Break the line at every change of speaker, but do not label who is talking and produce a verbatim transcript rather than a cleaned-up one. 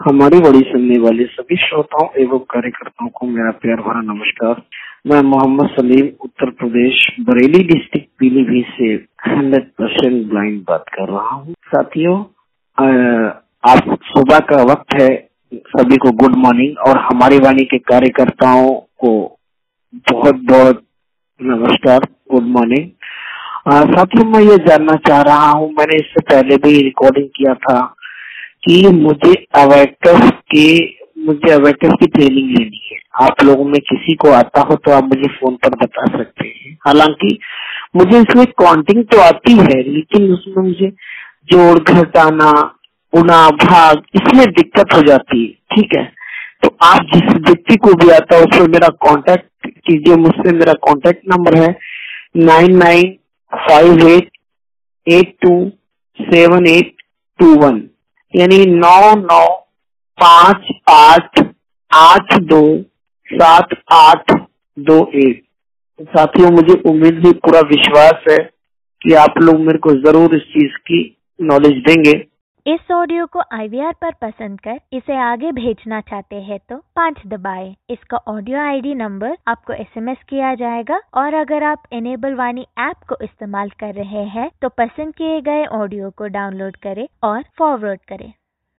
हमारी बड़ी सुनने वाले सभी श्रोताओं एवं कार्यकर्ताओं को मेरा प्यार भरा नमस्कार। मैं मोहम्मद सलीम उत्तर प्रदेश बरेली डिस्ट्रिक्ट पीलीभीत से हंड्रेड परसेंट ब्लाइंड बात कर रहा हूँ। साथियों, आप सुबह का वक्त है, सभी को गुड मॉर्निंग और हमारी वाणी के कार्यकर्ताओं को बहुत बहुत नमस्कार, गुड मॉर्निंग। साथियों, मैं ये जानना चाह रहा हूँ, मैंने इससे पहले भी रिकॉर्डिंग किया था कि मुझे अबैकस की मुझे अबैकस की ट्रेनिंग लेनी है। आप लोगों में किसी को आता हो तो आप मुझे फोन पर बता सकते हैं। हालांकि मुझे इसमें काउंटिंग तो आती है, लेकिन उसमें मुझे जोड़ घटाना गुणा भाग इसमें दिक्कत हो जाती है। ठीक है, तो आप जिस व्यक्ति को भी आता है उससे मेरा कांटेक्ट कीजिए। मुझसे मेरा कांटेक्ट नंबर है nine nine five eight eight two seven eight two one, यानी नौ नौ पाँच आठ आठ दो सात आठ दो एक। साथियों, मुझे उम्मीद भी पूरा विश्वास है कि आप लोग मेरे को जरूर इस चीज की नॉलेज देंगे।
इस ऑडियो को आई वी आर पर पसंद कर इसे आगे भेजना चाहते हैं तो पाँच दबाएं। इसका ऑडियो आई डी नंबर आपको एस एम एस किया जाएगा और अगर आप इनेबल वाणी ऐप को इस्तेमाल कर रहे हैं तो पसंद किए गए ऑडियो को डाउनलोड करें और फॉरवर्ड करें।